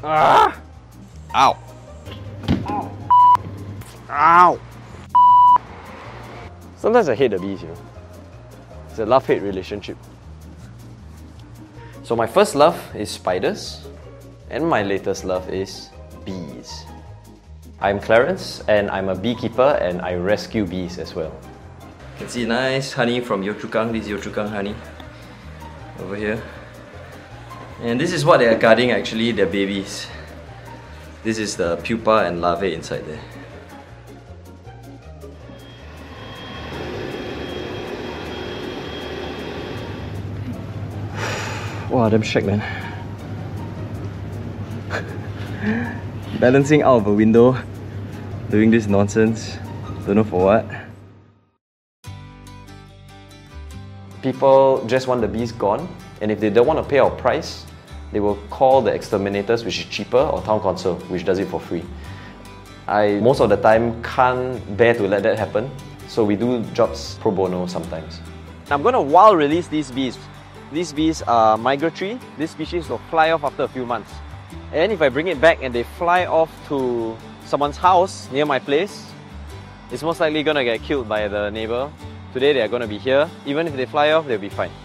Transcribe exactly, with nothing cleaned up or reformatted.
Ah! Ow! Ow! Ow! Sometimes I hate the bees, you know. It's a love-hate relationship. So my first love is spiders, and my latest love is bees. I'm Clarence, and I'm a beekeeper, and I rescue bees as well. You can see nice honey from Yio Chu Kang. This is Yio Chu Kang honey over here. And this is what they are guarding actually, their babies. This is the pupa and larvae inside there. Wow, damn shag, man. Balancing out of a window, doing this nonsense, don't know for what. People just want the bees gone, and if they don't want to pay our price, they will call the exterminators, which is cheaper, or town council, which does it for free. I, most of the time, can't bear to let that happen, so we do jobs pro bono sometimes. I'm going to wild release these bees. These bees are migratory. This species will fly off after a few months. And if I bring it back and they fly off to someone's house near my place, it's most likely going to get killed by the neighbor. Today they are going to be here. Even if they fly off, they'll be fine.